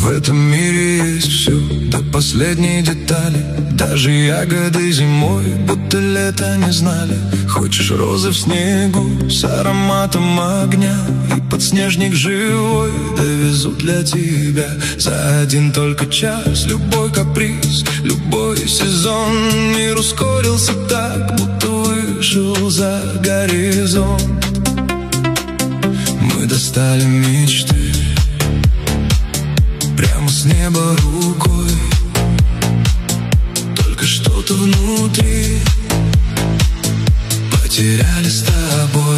В этом мире есть все, до последней детали. Даже ягоды зимой, будто лето не знали. Хочешь розы в снегу с ароматом огня, и подснежник живой довезу для тебя за один только час. Любой каприз, любой сезон, мир ускорился так, будто вышел за горизонт. Мы достали мечты прямо с неба рукой, только что-то внутри потеряли с тобой.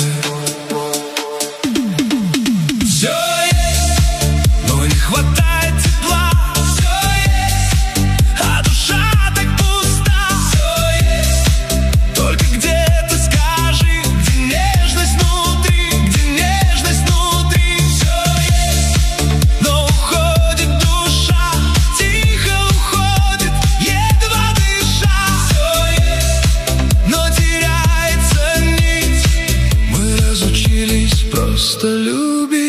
Все есть, но не хватает тепла. Все есть, а душа так пуста. Все есть, только где-то скажи, где нежность внутри, где нежность внутри. Все есть, но уходит душа, тихо уходит, едва дыша. Все есть, но теряется нить. Мы разучились просто любить.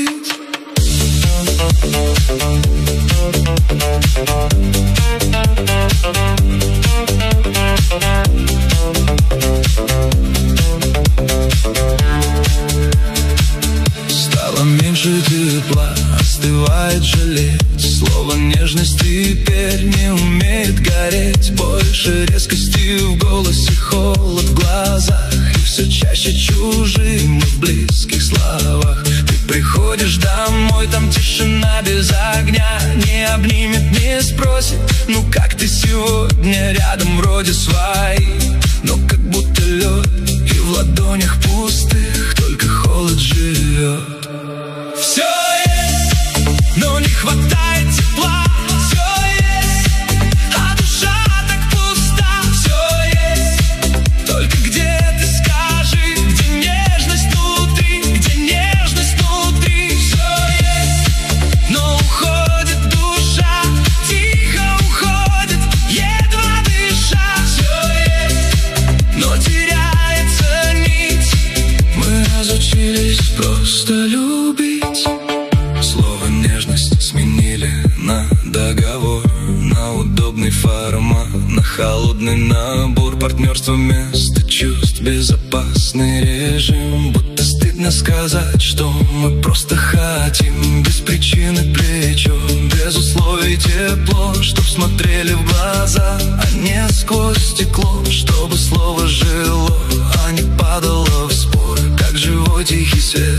Стало меньше тепла, остывает жалеть. Слово нежность теперь не умеет гореть. Больше резкости в голосе, холод в глазах, и все чаще чужие мы в близких словах. Ты приходишь домой, там тишина без огня. Не обнимет, не спросит, ну как ты сегодня? Рядом вроде свои, но как будто лед, и в ладонях пустых только холод живет. Все есть, но не хватает тепла. Все есть, а душа так пуста. Все есть, только где ты скажи, где нежность внутри, где нежность внутри. Все есть, но уходит душа, тихо уходит, едва дыша. Все есть, но теряется нить. Мы разучились просто любить. Слово нежность сменили на договор, на удобный формат, на холодный набор. Партнерство вместо чувств, безопасный режим. Будто стыдно сказать, что мы просто хотим. Без причины плечо, без условий тепло, чтоб смотрели в глаза, а не сквозь стекло. Чтобы слово жило, а не падало в спор, как живой тихий свет.